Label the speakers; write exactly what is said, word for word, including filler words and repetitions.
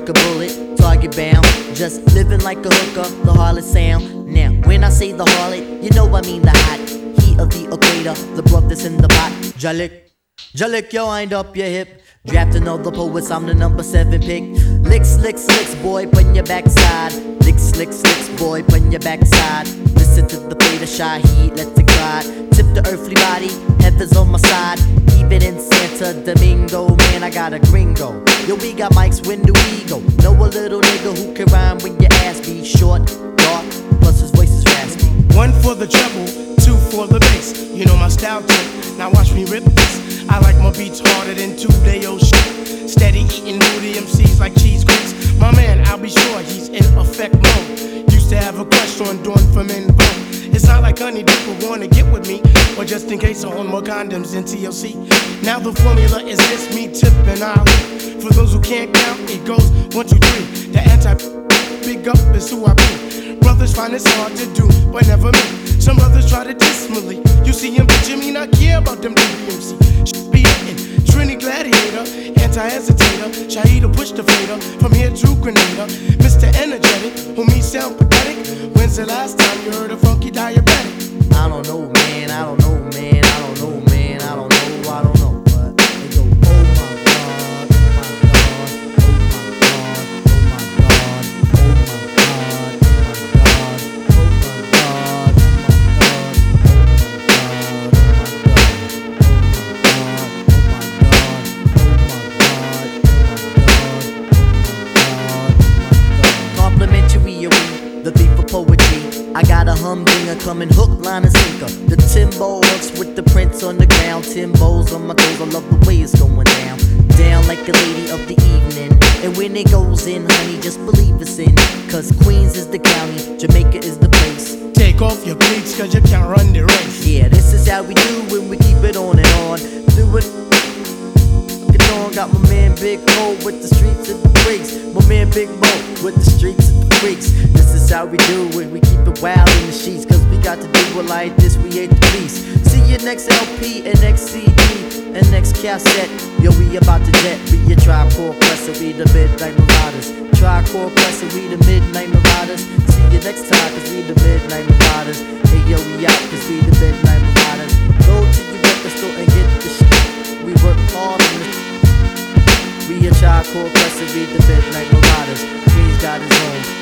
Speaker 1: like a bullet, target bound. Just living like a hooker, the harlot sound. Now, when I say the harlot, you know I mean the hot heat of the equator, the broth that's in the pot. Jalik, Jalik, yo, wind up your hip. Drafting all the poets, I'm the number seven pick. Licks, licks, licks, boy, put your backside. Licks, licks, licks, boy, put your backside. Listen to the play, the shy heat, let it glide. Tip the earthly body, heaven's on my side. Even in Santa Domingo, man, I got a gringo. Yo, we got mics, when do we go? Know a little nigga who can rhyme when your ass be short, dark, plus his voice is raspy.
Speaker 2: One for the treble, two for the bass. You know my style tip, now watch me rip this. I like my beats harder than two-day-old shit. Steady eating moody M Cs like cheese grits. My man, I'll be sure he's in effect mode. Used to have a crush on Dawn from In Vogue. It's not like honey dip would wanna get with me, or just in case I own more condoms than T L C. Now the formula is this, me tipping Ali. For those who can't count, it goes one, two, three. The anti-big up is who I be. Brothers find it's hard to do, but never me. Some brothers try to diss me. You see him, but Jimmy not care about them D B M C. Should be hitting Trini Gladiator, anti-hesitator. Shahida push the fader from here to Grenada. Mister Energetic, who me sound pathetic. When's the last time you heard a funky diabetic?
Speaker 1: I don't know, man, I don't know, man, I don't know, man, I don't know, I don't know. But they go, oh my God, oh my God, oh my God, oh my God, oh my God, oh my God, complimentary, the beat for poetry. I got a humdinger coming hook, line, and sinker. The Timbo hooks with the prints on the ground. Timbo's on my toes, I love the way it's going down. Down like a lady of the evening. And when it goes in, honey, just believe it's in. Cause Queens is the county, Jamaica is the place.
Speaker 2: Take off your cleats cause you can't run the race.
Speaker 1: Yeah, this is how we do when we keep it on and on. Do it. Get on, got my man Big Mo with the streets and the breaks. My man Big Mo with the streets and the freaks. This is how we do it, we keep it wild in the sheets. Cause we got to do it like this, we ain't the beast. See you next L P and next C D and next cassette. Yo, we about to jet, we a Tribe Called Quest, we the Midnight Marauders. Tribe Called Quest, we the Midnight Marauders. See you next time, cause we the Midnight Marauders. Hey yo, we out, cause we the Midnight Marauders. Go to your record store and get the shit. We work hard on this. We a Tribe Called Quest, we the Midnight Marauders. Queens got his own.